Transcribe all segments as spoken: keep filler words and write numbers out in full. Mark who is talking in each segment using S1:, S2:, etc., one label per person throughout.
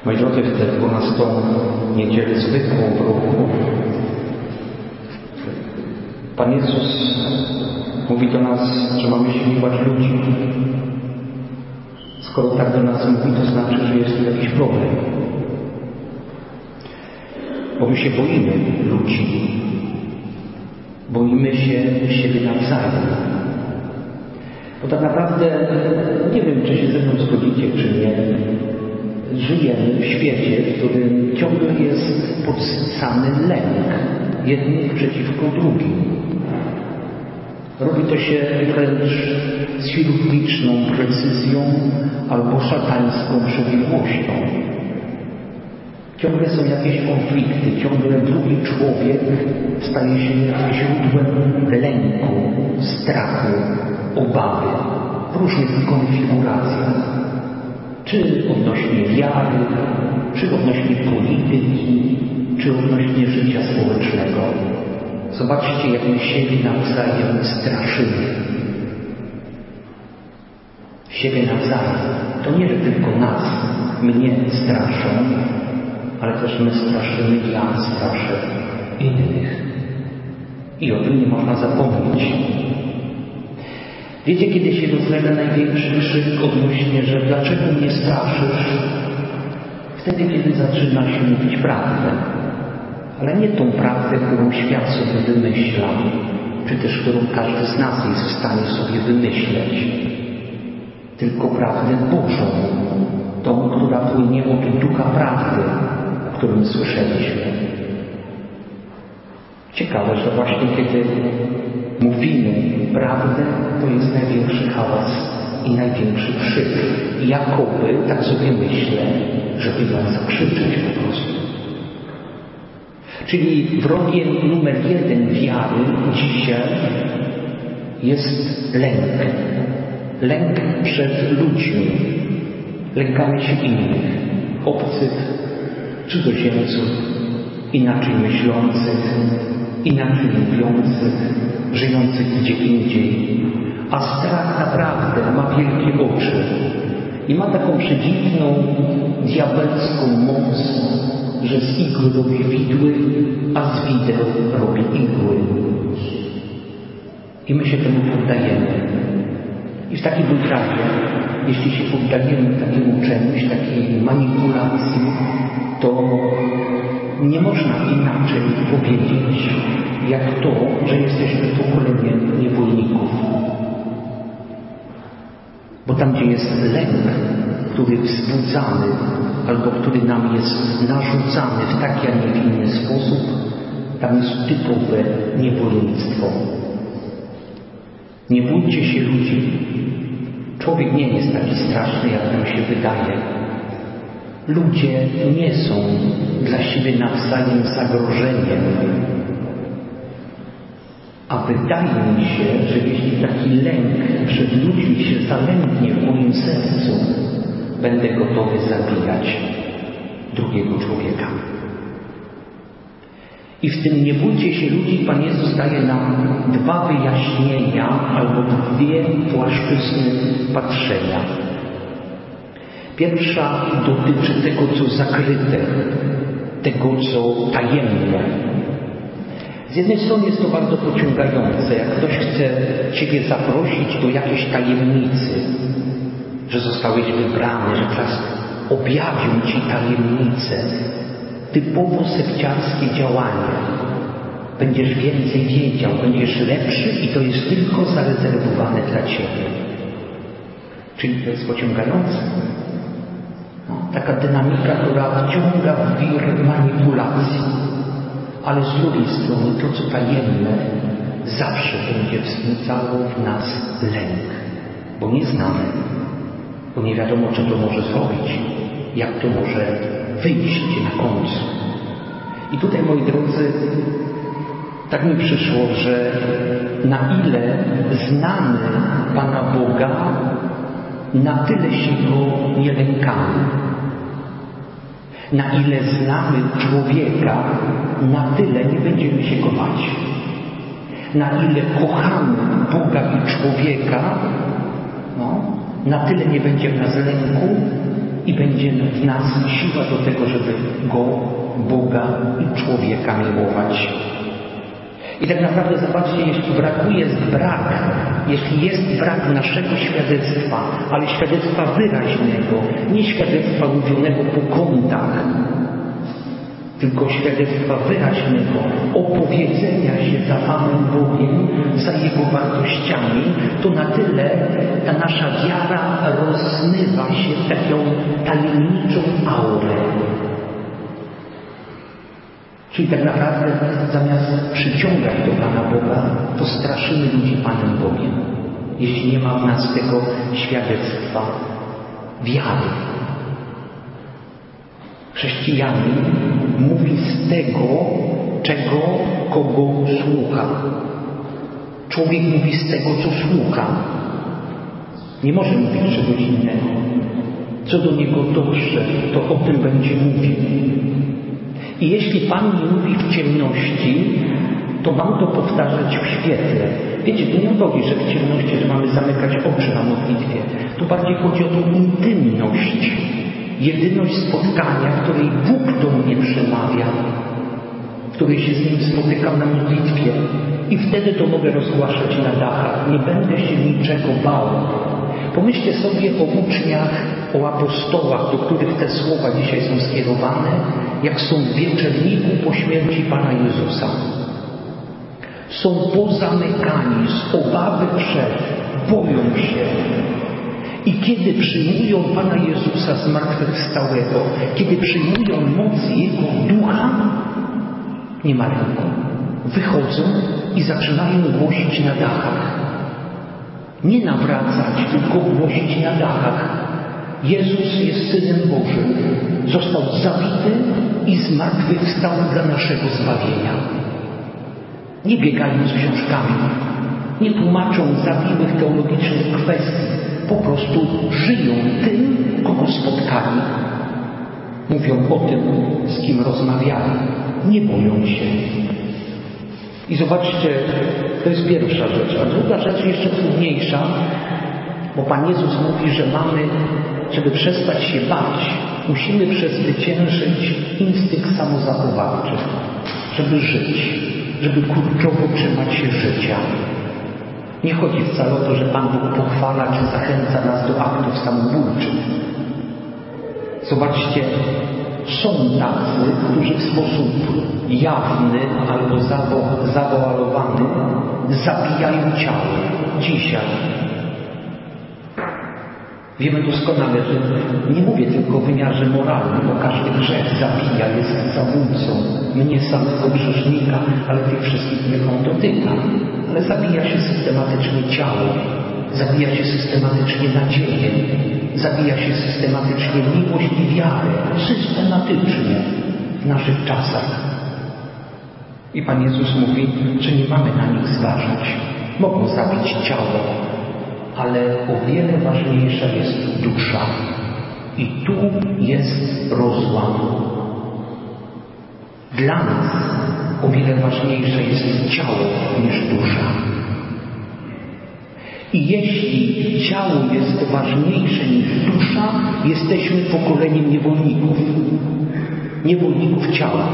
S1: Moi drodzy, w tę dwunastą niedzielę zwykłą w roku Pan Jezus mówi do nas, że mamy się miłować ludzi. Skoro tak do nas mówi, to znaczy, że jest tu jakiś problem. Bo my się boimy ludzi. Boimy się siebie nawzajem. Bo tak naprawdę, nie wiem, czy się ze mną zgodzicie, czy nie, żyjemy w świecie, w którym ciągle jest podsycany lęk jednych przeciwko drugim. Robi to się wręcz z chirurgiczną precyzją albo szatańską przebiegłością. Ciągle są jakieś konflikty, ciągle drugi człowiek staje się źródłem lęku, strachu, obawy w różnych konfiguracjach. Czy odnośnie wiary, czy odnośnie polityki, czy odnośnie życia społecznego. Zobaczcie, jak my siebie nawzajem straszymy. Siebie nawzajem. To nie, że tylko nas, mnie straszą, ale też my straszymy, ja straszę innych. I o tym nie można zapomnieć. Wiecie, kiedy się rozlega największy krzyk odnośnie, że dlaczego mnie straszysz? Wtedy, kiedy zaczyna się mówić prawdę. Ale nie tą prawdę, którą świat sobie wymyśla, czy też którą każdy z nas jest w stanie sobie wymyśleć. Tylko prawdę Bożą, tą, która płynie od Ducha Prawdy, o którym słyszeliśmy. Ciekawe, że właśnie kiedy mówimy prawdę, to jest największy hałas i największy krzyk. Jakoby, tak sobie myślę, żeby ją zakrzyczeć po prostu. Czyli wrogiem numer jeden wiary dzisiaj jest lęk. Lęk przed ludźmi. Lękamy się innych, obcych, cudzoziemców, inaczej myślących, inaczej mówiących, żyjących gdzie indziej. A strach naprawdę ma wielkie oczy i ma taką przedziwną, diabelską moc, że z igły robi widły, a z wideł robi igły. I my się temu poddajemy. I w takim razie, jeśli się poddajemy takiemu czemuś, takiej manipulacji, to nie można inaczej powiedzieć, jak to, że jesteśmy pokoleniem niewolników. Bo tam, gdzie jest lęk, który wzbudzany, albo który nam jest narzucany w taki, a nie w inny sposób, tam jest typowe niewolnictwo. Nie bójcie się ludzi. Człowiek nie jest taki straszny, jak nam się wydaje. Ludzie nie są dla siebie nawzajem zagrożeniem. A wydaje mi się, że jeśli taki lęk przed ludźmi się zalęgnie w moim sercu, będę gotowy zabijać drugiego człowieka. I w tym nie bójcie się ludzi, Pan Jezus daje nam dwa wyjaśnienia albo dwie płaszczyzny patrzenia. Pierwsza dotyczy tego, co zakryte, tego, co tajemne. Z jednej strony jest to bardzo pociągające, jak ktoś chce Ciebie zaprosić do jakiejś tajemnicy, że zostałeś wybrany, że czas objawił Ci tajemnicę. Typowo sekciarskie działanie. Będziesz więcej wiedział, będziesz lepszy i to jest tylko zarezerwowane dla Ciebie. Czyli to jest pociągające. No, taka dynamika, która wciąga w wir manipulacji. Ale z drugiej strony to, co tajemne, zawsze będzie wzbudzało w nas lęk. Bo nie znamy. Bo nie wiadomo, co to może zrobić. Jak to może wyjść na końcu. I tutaj, moi drodzy, tak mi przyszło, że na ile znamy Pana Boga, na tyle się Go nie lękamy. Na ile znamy człowieka, na tyle nie będziemy się Go bać. Na ile kochamy Boga i człowieka, no, na tyle nie będzie w nas lęku, i będzie w nas siła do tego, żeby Go, Boga i człowieka miłować. I tak naprawdę zobaczcie, jeśli brakuje, jest brak, jeśli jest brak naszego świadectwa, ale świadectwa wyraźnego, nie świadectwa mówionego po kątach, tylko świadectwa wyraźnego, opowiedzenia się za Panem Bogiem, za Jego wartościami, to na tyle ta nasza wiara rozmywa się w taką tajemniczą aurę. Czyli tak naprawdę zamiast przyciągać do Pana Boga, to straszymy ludzi Panem Bogiem, jeśli nie ma w nas tego świadectwa wiary. Chrześcijanin mówi z tego, czego kogo słucha. Człowiek mówi z tego, co słucha. Nie może mówić czegoś innego. Co do niego dotrze, to o tym będzie mówił. I jeśli Pan nie mówi w ciemności, to mam to powtarzać w świetle. Wiecie, tu nie chodzi, że w ciemności, że mamy zamykać oczy na modlitwie. Tu bardziej chodzi o tą intymność. Jedyność spotkania, w której Bóg do mnie przemawia, w której się z Nim spotykam na modlitwie i wtedy to mogę rozgłaszać na dachach. Nie będę się niczego bał. Pomyślcie sobie o uczniach, o apostołach, do których te słowa dzisiaj są skierowane, jak są w wieczerniku po śmierci Pana Jezusa. Są pozamykani z obawy przed, boją się. I kiedy przyjmują Pana Jezusa zmartwychwstałego, kiedy przyjmują moc Jego Ducha, nie ma lęku. Wychodzą i zaczynają głosić na dachach. Nie nawracać, tylko głosić na dachach. Jezus jest Synem Bożym. Został zabity i zmartwychwstał dla naszego zbawienia. Nie biegają z książkami. Nie tłumaczą zawiłych teologicznych kwestii. Po prostu żyją tym, kogo spotkali. Mówią o tym, z kim rozmawiali. Nie boją się. I zobaczcie, to jest pierwsza rzecz. A druga rzecz jeszcze trudniejsza, bo Pan Jezus mówi, że mamy, żeby przestać się bać, musimy przezwyciężyć instynkt samozachowawczy, żeby żyć, żeby kurczowo trzymać się życia. Nie chodzi wcale o to, że Pan Bóg pochwala czy zachęca nas do aktów samobójczych. Zobaczcie, są tacy, którzy w sposób jawny albo zawoalowany zabijają ciało. Dzisiaj. Wiemy doskonale, że nie mówię tylko w wymiarze moralnym, bo każdy grzech zabija, jest zabójcą. Mnie samego grzesznika, ale tych wszystkich, których on dotyka. Ale zabija się systematycznie ciało, zabija się systematycznie nadzieję, zabija się systematycznie miłość i wiarę. Systematycznie w naszych czasach. I Pan Jezus mówi, że nie mamy na nich zważać. Mogą zabić ciało, ale o wiele ważniejsza jest dusza. I tu jest rozłam. Dla nas o wiele ważniejsze jest ciało niż dusza. I jeśli ciało jest ważniejsze niż dusza, jesteśmy pokoleniem niewolników. Niewolników ciała.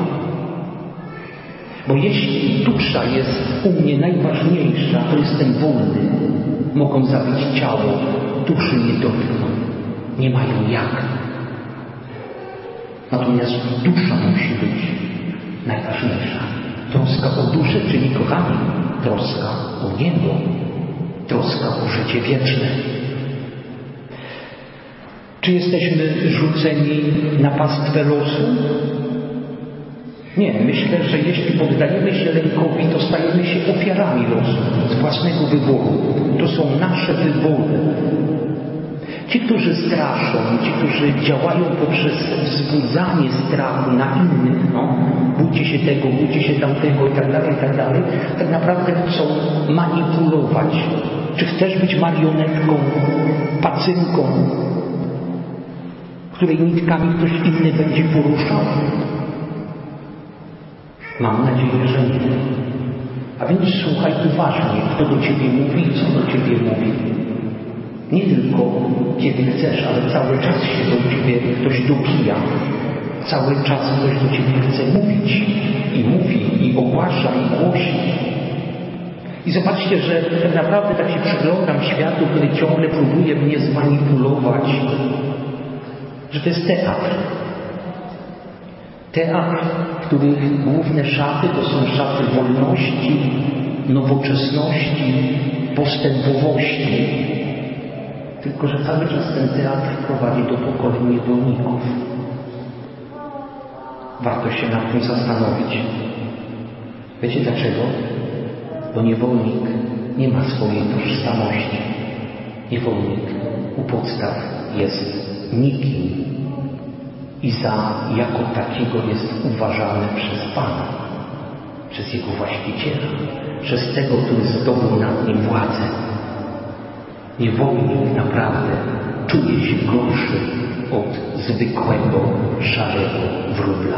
S1: Bo jeśli dusza jest u mnie najważniejsza, to jestem wolny. Mogą zabić ciało, duszy nie dotkną. Nie mają jak. Natomiast dusza musi być najważniejsza. Troska o duszę, czyli kochani, troska o niebo. Troska o życie wieczne. Czy jesteśmy rzuceni na pastwę losu? Nie, myślę, że jeśli poddajemy się lękowi, to stajemy się ofiarami losu z własnego wyboru. To są nasze wybory. Ci, którzy straszą, ci, którzy działają poprzez wzbudzanie strachu na innych, no, bójcie się tego, bójcie się tamtego i tak dalej, i tak dalej, tak naprawdę chcą manipulować. Czy chcesz być marionetką, pacynką, której nitkami ktoś inny będzie poruszał? Mam nadzieję, że nie. A więc słuchaj uważnie, kto do Ciebie mówi i co do Ciebie mówi. Nie tylko kiedy chcesz, ale cały czas się do ciebie ktoś dobija. Cały czas ktoś do ciebie chce mówić. I mówi, i ogłasza, i głosi. I zobaczcie, że tak naprawdę tak się przyglądam światu, który ciągle próbuje mnie zmanipulować, że to jest teatr. Teatr, w których główne szaty to są szaty wolności, nowoczesności, postępowości. Tylko że cały czas ten teatr prowadzi do pokoleń niewolników. Warto się nad tym zastanowić. Wiecie dlaczego? Bo niewolnik nie ma swojej tożsamości. Niewolnik u podstaw jest nikim i za jako takiego jest uważany przez Pana, przez Jego właściciela, przez tego, który zdobył nad nim władzę. Niewolnik naprawdę czuje się gorszy od zwykłego, szarego wróbla.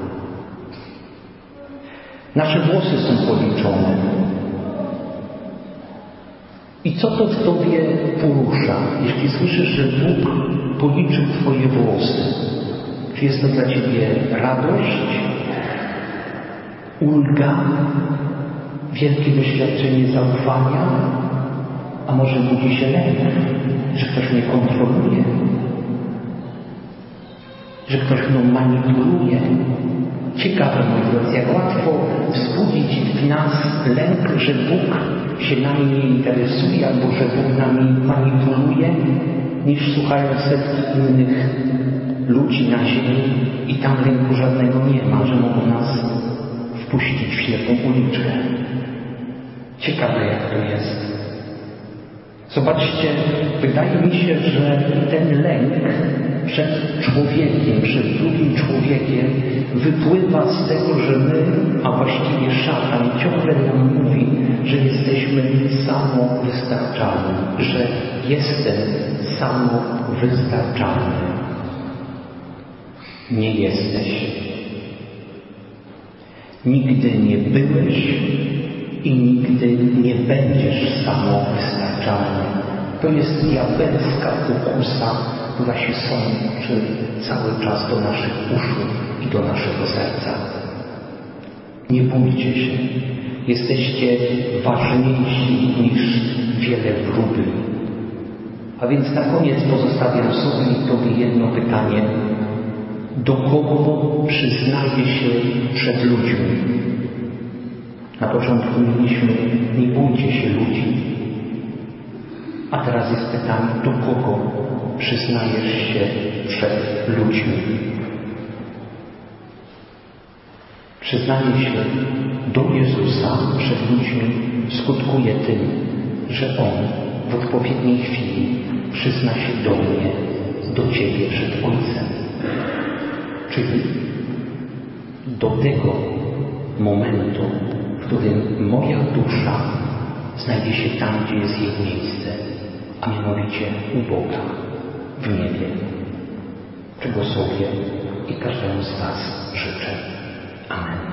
S1: Nasze włosy są policzone. I co to w tobie porusza, jeśli słyszysz, że Bóg policzył twoje włosy? Czy jest to dla ciebie radość, ulga, wielkie doświadczenie zaufania? A może budzi się lęk, że ktoś mnie kontroluje, że ktoś mną manipuluje? Ciekawe, moi drodzy, jak łatwo wzbudzić w nas lęk, że Bóg się nami nie interesuje, albo że Bóg nami manipuluje, niż słuchając setki innych ludzi na ziemi i tam lęku żadnego nie ma, że mogą nas wpuścić w ślepą uliczkę. Ciekawe, jak to jest. Zobaczcie, wydaje mi się, że ten lęk przed człowiekiem, przed drugim człowiekiem wypływa z tego, że my, a właściwie szatan ciągle nam mówi, że jesteśmy samowystarczalni, że jestem samowystarczalny. Nie jesteś. Nigdy nie byłeś i nigdy nie będziesz samowystarczalny. To jest diabelska pokusa, która się sączy cały czas do naszych uszu i do naszego serca. Nie bójcie się. Jesteście ważniejsi niż wiele wróbli. A więc na koniec pozostawiam sobie i tobie jedno pytanie. Do kogo przyznaje się przed ludźmi? Na początku mieliśmy, nie bójcie się ludzi. A teraz jest pytanie, do kogo przyznajesz się przed ludźmi? Przyznanie się do Jezusa przed ludźmi skutkuje tym, że On w odpowiedniej chwili przyzna się do mnie, do Ciebie przed Ojcem. Czyli do tego momentu, w którym moja dusza znajdzie się tam, gdzie jest jej miejsce, a mianowicie u Boga, w niebie, czego sobie i każdemu z Was życzę. Amen.